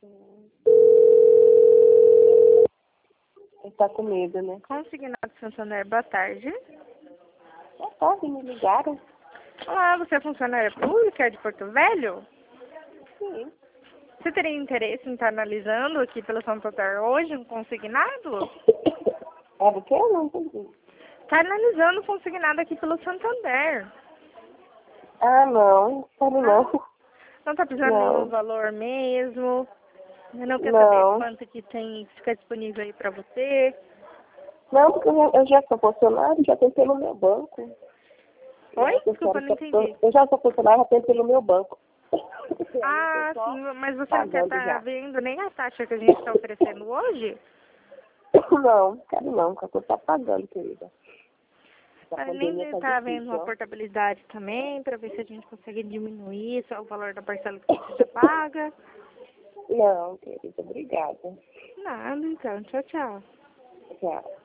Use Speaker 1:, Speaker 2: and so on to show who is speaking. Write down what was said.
Speaker 1: Ele tá com medo, né?
Speaker 2: Consignado Santander, boa tarde.
Speaker 1: Boa tarde, me ligaram?
Speaker 2: Olá, você é funcionária pública de Porto Velho?
Speaker 1: Sim.
Speaker 2: Você teria interesse em estar analisando aqui pelo Santander hoje um consignado?
Speaker 1: É do que? Eu não entendi.
Speaker 2: Está analisando o consignado aqui pelo Santander.
Speaker 1: Ah, não. Sério, não.
Speaker 2: Não está precisando de
Speaker 1: Não.
Speaker 2: nenhum valor mesmo? Não quer
Speaker 1: Não.
Speaker 2: saber quanto que tem, fica disponível aí para você?
Speaker 1: Não, porque eu já sou funcionário, já tenho pelo meu banco.
Speaker 2: Oi? Desculpa, não entendi.
Speaker 1: Eu já sou funcionário, já tenho pelo meu banco.
Speaker 2: Ah, sim, mas você não quer
Speaker 1: Pagando
Speaker 2: estar
Speaker 1: já.
Speaker 2: vendo nem a taxa que a gente está oferecendo hoje?
Speaker 1: Não, quero não, porque eu tô pagando, querida. A
Speaker 2: Nem
Speaker 1: pandemia tá
Speaker 2: está vendo
Speaker 1: difícil,
Speaker 2: uma
Speaker 1: ó.
Speaker 2: portabilidade também, para ver se a gente consegue diminuir só o valor da parcela que você já paga.
Speaker 1: Não, querida, obrigada.
Speaker 2: Nada, então. Tchau, tchau.
Speaker 1: Tchau.